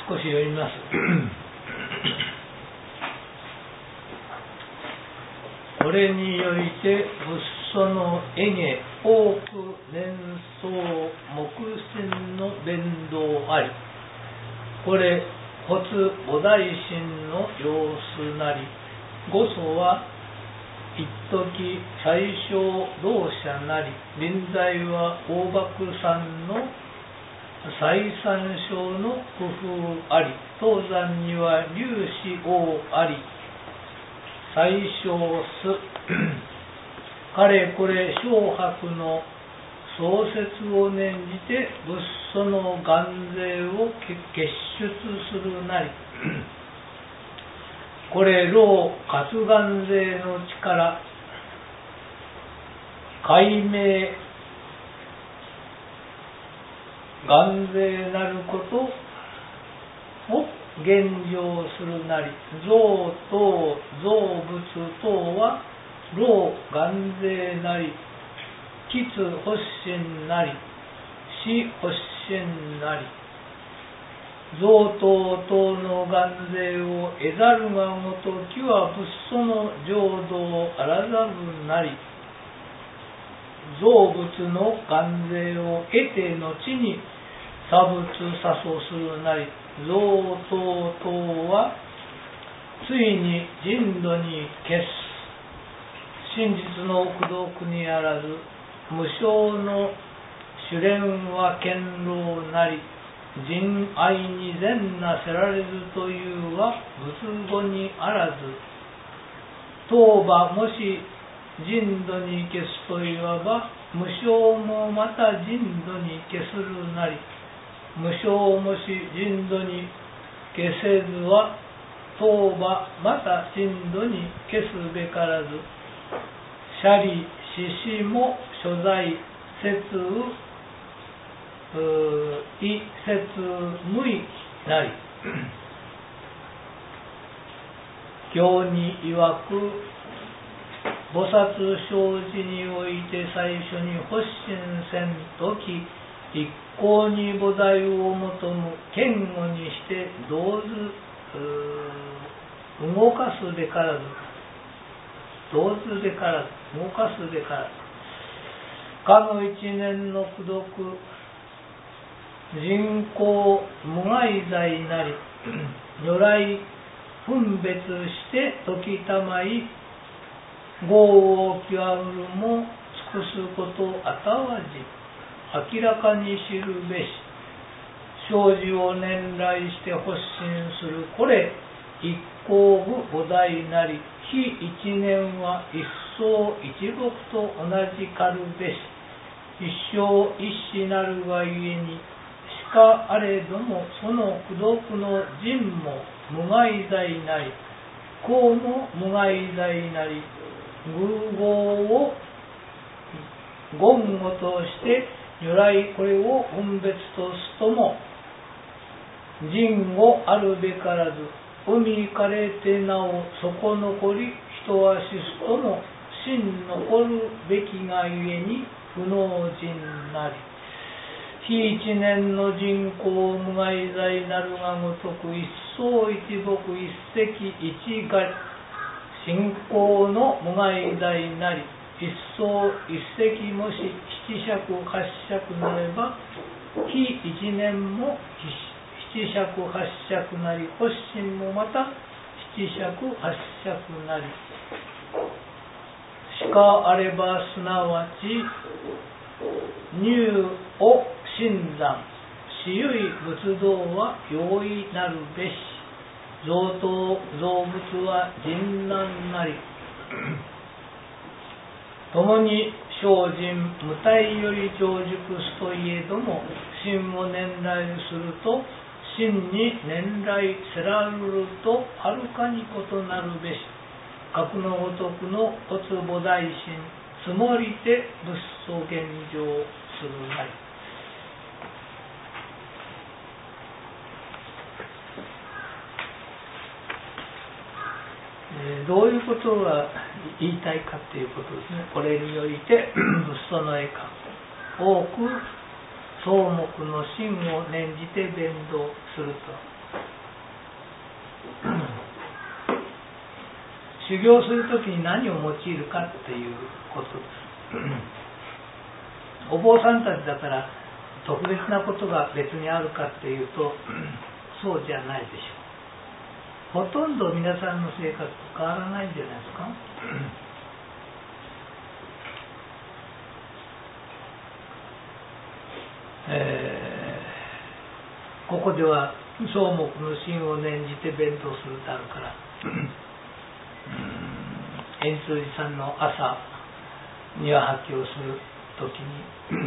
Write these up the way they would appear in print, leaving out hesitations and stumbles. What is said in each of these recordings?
少し読みます。これによりて仏祖の絵下多く年相木心の弁道あり、これ発菩提心の様子なり、御祖は一時最小同者なり、臨在は大幕山の最三小の工夫あり、東山には粒子王あり、最小すかれこれ小白の創設を念じて仏祖の願税を結出するなり、これ老活願税の力解明願税なることを現状するなり、造等造物等は老願税なり、吉発心なり、死発心なり、造等等の願税を得ざるがごときは仏祖の浄土あらざるなり、造物の願税を得て後に作物作祖するなり、造等等はついに人度に消す。真実の功徳にあらず、無償の修練は堅牢なり、人愛に善なせられずというは仏語にあらず、当場もし人度に消すといわば、無償もまた人度に消するなり、無償もし人度に消せずは、当場また人度に消すべからず、舎利死死も所在節異節無意なり。経に曰く、菩薩生死において最初に発心せんとき、一向に菩提を求む堅固にして動ず動かすべからず、動ずべからず、動かすべからず、かの一年の功徳人口無害罪なり、如来分別して時たまい、業を極むるも尽くすことあたわじ、明らかに知るべし。生死を念来して発心するこれ一向部菩提なり、非一年は一層一木と同じかるべし。一生一死なるがゆえに、しかあれどもその功徳の人も無害罪なり、功も無害罪なり、偶業を言語として如来これを分別とすとも、人をあるべからず、海かれてなおそこ残り人は死すとも、真残るべきがゆえに不能人なり。非一年の人口無害罪なるがごとく、一層一木一石一害、信仰の無害罪なり、一層一石もし七尺八尺なれば、非一年も七尺八尺なり、発心もまた七尺八尺なり。しかあればすなわち入を新山、私有仏道は容易なるべし。造刀造物は人難なり。共に精進無体より成熟すといえども、真を念来すると真に念来せらるるとはるかに異なるべし。格のごとくの発菩提心、積もりて仏祖現上するなり。どういうことが言いたいかということですね。これによりて仏祖の絵か多く草木の真を念じて伝道すると。 修行するときに何を用いるかっていうことです。お坊さんたちだから特別なことが別にあるかっていうとそうじゃないでしょう。ほとんど皆さんの生活と変わらないんじゃないですか。ここでは草木の心を念じて弁当するとあるから円通寺さんの朝庭掃きをするときに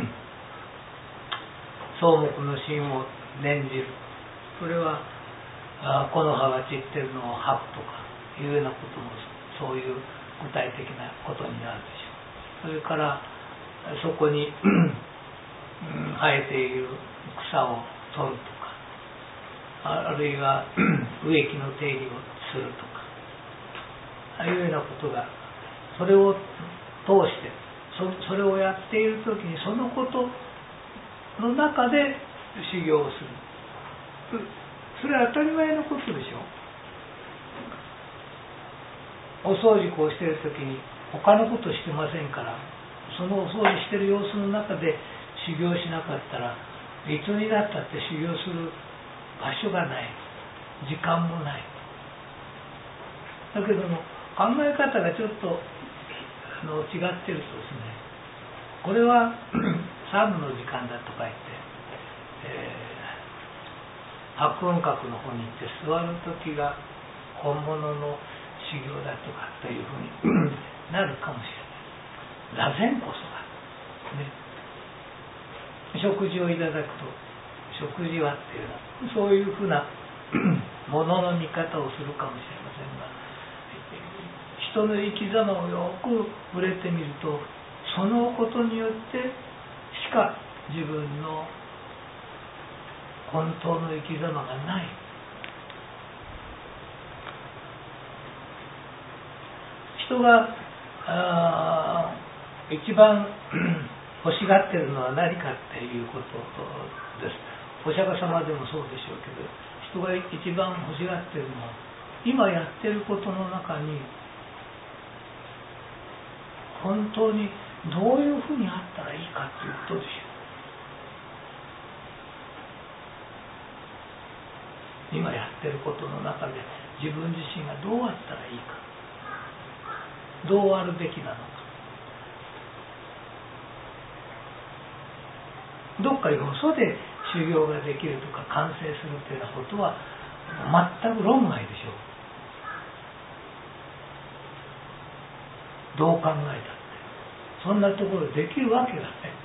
草木の心を念じる、それは木の葉が散ってるのを吐くとかいうようなこともそういう具体的なことになるでしょう。それからそこに生えている草を取るとか、あるいは植木の手入れをするとか、ああいうようなことが、それを通してそれをやっているときにそのことの中で修行をする、それは当たり前のことでしょう。お掃除をしているときに他のことしてませんから、そのお掃除している様子の中で修行しなかったらいつになったって修行する場所がない、時間もない。だけども考え方がちょっと違ってるとですね、これはサムの時間だとか言って、白雲閣の方に行って座る時が本物の修行だとかというふうになるかもしれない。座禅こそがね、食事をいただくと食事はっていうのはそういうふうなものの見方をするかもしれませんが、人の生き様をよく触れてみると、そのことによってしか自分の本当の生き様がない。人が一番欲しがっているのは何かっていうことです。お釈迦様でもそうでしょうけど、人が一番欲しがっているのは今やっていることの中に本当にどういうふうにあったらいいかということでしょう。今やっていることの中で自分自身がどうあったらいいか、どうあるべきなのか。どっかよそで修行ができるとか完成するというようなことは全く論外でしょう。どう考えたってそんなところでできるわけがない。